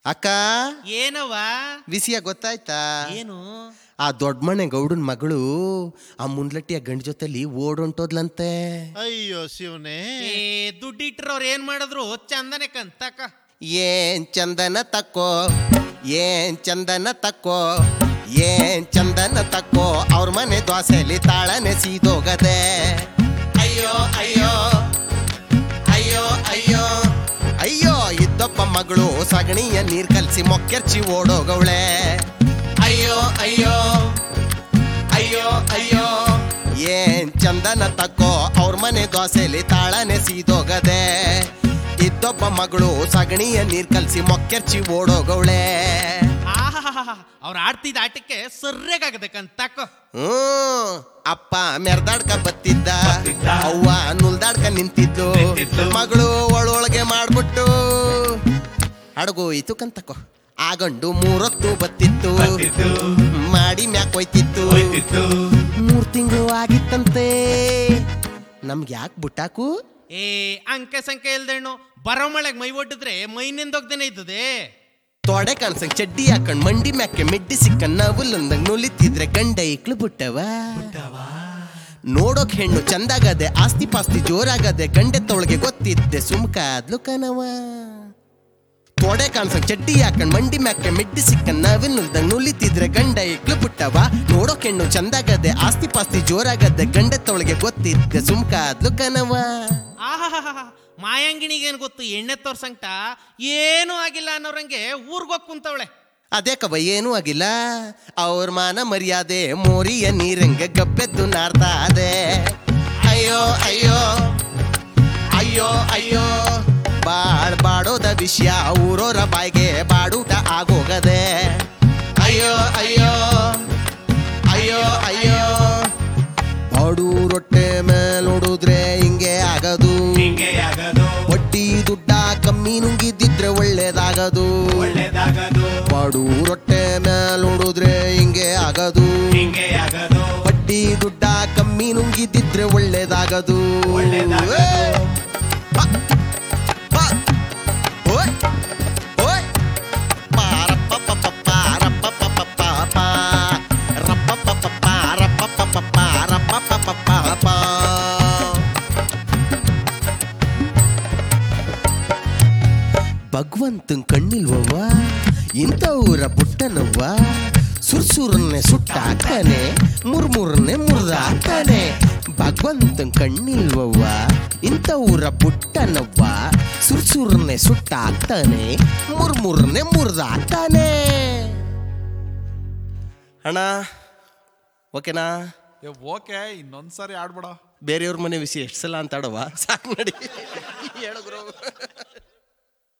ಅಕ್ಕ, ಏನವ ವಿಷಯ ಗೊತ್ತಾಯ್ತಾ? ಏನು? ಆ ದೊಡ್ಡ ಮನೆ ಗೌಡನ್ ಮಗಳು ಆ ಮುಂದ್ಲಟ್ಟಿಯ ಗಂಡ ಜೊತೆಲಿ ಓಡೊಂಟೋದ್ಲಂತೆ. ಅಯ್ಯೋ ಶಿವನೇ, ದುಡ್ಡಿಟ್ರವ್ರು ಏನ್ ಮಾಡಿದ್ರು ಚಂದನೆ ಕಂತಕ. ಏನ್ ಚಂದನ ತಕ್ಕೋ, ಏನ್ ಚಂದನ ತಕ್ಕೋ, ಏನ್ ಚಂದನ ತಕ್ಕೋ, ಅವ್ರ ಮನೆ ದ್ವಾಸೆಲಿ ತಾಳನೆ ಸೀದೋಗದೆ. ಅಯ್ಯೋ ಅಯ್ಯೋ ಅಯ್ಯೋ ಅಯ್ಯೋ ಅಯ್ಯೋ, ಇದ್ದೊಬ್ಬ ಮಗಳು ಸಗಣಿಯ ನೀರ್ ಕಲ್ಸಿ ಮೊಕ್ಕೆರ್ಚಿ ಓಡೋಗವಳೆ. ಅಯ್ಯೋ ಅಯ್ಯೋ ಅಯ್ಯೋ ಅಯ್ಯೋ, ಏನ್ ಚಂದನ ತಕ್ಕೋ, ಅವ್ರ ಮನೆ ದೋಸೆಲಿ ತಾಳನೆ ಸೀದೋಗದೆ. ಇದ್ದೊಬ್ಬ ಮಗಳು ಸಗಣಿಯ ನೀರ್ ಕಲ್ಸಿ ಮೊಕ್ಕೆರ್ಚಿ ಓಡೋಗವಳೆ. ಅವ್ರು ಆಡ್ತಿದ್ದ ಆಟಕ್ಕೆ ಸರ್ರೆಗಾಗದೆ ಕಂತಕ. ಅಪ್ಪ ಮೆರ್ದಾಡ್ಕ ಬತ್ತಿದ್ದ, ಅವ್ವ ನುಲ್ದಾಡ್ಕ ನಿಂತಿದ್ದು, ಮಗಳು ಒಳೊಳಗೆ ಮಾಡ್ಬಿಟ್ಟು ಅಡಗೋಯ್ತು ಕಂತಕೋ. ಆ ಗಂಡು 3 ಹೊತ್ತು ಬತ್ತಿತ್ತು, ಮಾಡಿ ಮ್ಯಾಕ್ ಹೋಯ್ತಿತ್ತು. 3 ತಿಂಗಳು ಆಗಿತ್ತಂತೆ. ನಮ್ಗೆ ಯಾಕೆ ಬುಟ್ಟಾಕು? ಅಂಕೆ ಸಂಖ್ಯೆ ಇಲ್ದೇಣ್ಣು ಬರೋ ಮಳೆಗೆ ಮೈ ಒಡ್ಡಿದ್ರೆ ಮೈ ನಿಂದೋಗ್ದೇನೆ ಇದ್ದದೆ. ತೊಡೆ ಕಾಣ್ಸಂಗ್ ಚಡ್ಡಿ ಹಾಕೊಂಡ್ ಮಂಡಿ ಮ್ಯಾಕೆ ಮೆಡ್ಡಿ ಸಿಕ್ಕನ್ ನವುಲ್ಲಂದಂಗ್ ನುಲಿತಿದ್ರೆ ಗಂಡ ಇಕ್ಳು ಬುಟ್ಟವ. ನೋಡೋಕ್ ಹೆಣ್ಣು ಚಂದಾಗದೆ, ಆಸ್ತಿ ಪಾಸ್ತಿ ಜೋರಾಗದೆ, ಗಂಡೆ ತೊಳಗೆ ಗೊತ್ತಿದ್ದೆ ಸುಮ್ಕಾದ್ಲು ಕನವ. ತೊಡೆ ಕಾಣ್ಸಂಗ್ ಚಡ್ಡಿ ಹಾಕೊಂಡ್ ಮಂಡಿ ಮ್ಯಾಕೆ ಮೆಡ್ಡಿ ಸಿಕ್ಕನ್ ನವಿಲ್ದಂಗ್ ನುಲಿತಿದ್ರೆ ಗಂಡ ಇಕ್ಳು ಬುಟ್ಟವ. ನೋಡೋಕ್ ಹೆಣ್ಣು ಚಂದಾಗದೆ, ಆಸ್ತಿ ಪಾಸ್ತಿ ಜೋರಾಗದೆ, ಗಂಡೆ ತೊಳಗೆ ಗೊತ್ತಿದ್ದೆ ಸುಮ್ಕಾದ್ಲು ಕನವ. ಮಾಯಾಂಗಿಣಿಗೇನು ಗೊತ್ತು ಎಣ್ಣೆ ತೋರ್ಸಂಟ ಏನೂ ಆಗಿಲ್ಲ ಅನ್ನೋರಂಗೆ ಊರ್ಗೋಗ್ ಕುಂತವಳೆ. ಅದೇ ಕವ, ಏನೂ ಆಗಿಲ್ಲ. ಅವ್ರ ಮಾನ ಮರ್ಯಾದೆ ಮೋರಿಯ ನೀರಂಗೆ ಗಬ್ಬೆದ್ದು ನಾರ್ತಾ ಅದೆ. ಅಯ್ಯೋ ಅಯ್ಯೋ ಅಯ್ಯೋ ಅಯ್ಯೋ, ಬಾಡೋದ ವಿಷಯ ಊರೋರ ಬಾಯ್ಗೆ ಬಾಡೂಟ ಆಗೋಗದೆ. ಅಯ್ಯೋ ಅಯ್ಯೋ ಅಯ್ಯೋ ಅಯ್ಯೋ, ಬಾಡು ರೊಟ್ಟೆ ಮೇಲೋಡಿದ್ರೆ ಹಿಂಗೆ ಆಗದು. ಬಡ್ಡಿ ದುಡ್ಡ ಕಮ್ಮಿ ನುಂಗಿದ್ದಿದ್ರೆ ಒಳ್ಳೇದಾಗದು. ಬಾಡು ರೊಟ್ಟೆ ಮೇಲೋಡಿದ್ರೆ ಹಿಂಗೆ ಆಗದು. ಬಡ್ಡಿ ದುಡ್ಡ ಕಮ್ಮಿ ನುಂಗಿದ್ದಿದ್ರೆ ಒಳ್ಳೇದಾಗದು. ಭಗವಂತನ್ ಕಣ್ಣಿಲ್ವವ್ವ ಇಂಥವ್ರ ಬುಟ್ಟನವ್ವ. ಸುರ್ಸುರನ್ನೇ ಸುಟ್ಟಾಕ್ತಾನೆ, ಮುರ್ಮುರ್ನೆ ಮುರ್ದಾಕ್ತಾನೆ. ಭಗವಂತನ್ ಕಣ್ಣಿಲ್ವವ್ವ ಇಂಥವ್ರ ಬುಟ್ಟನವ್ವ. ಸುರ್ಸುರನ್ನೇ ಸುಟ್ಟಾಕ್ತಾನೆ, ಮುರ್ಮುರ್ನೆ ಮುರ್ದಾಕ್ತಾನೆ. ಅಣ್ಣ ಓಕೆನಾ? ಓಕೆ, ಇನ್ನೊಂದ್ಸರಿ ಆಡ್ಬೇಡ. ಬೇರೆಯವ್ರ ಮನೆ ವಿಷಯ ಎಷ್ಟು ಸಲ ಅಂತ ಆಡವ? ಸಾಕು ನಡಿ. ಹೇಳು ಗುರು.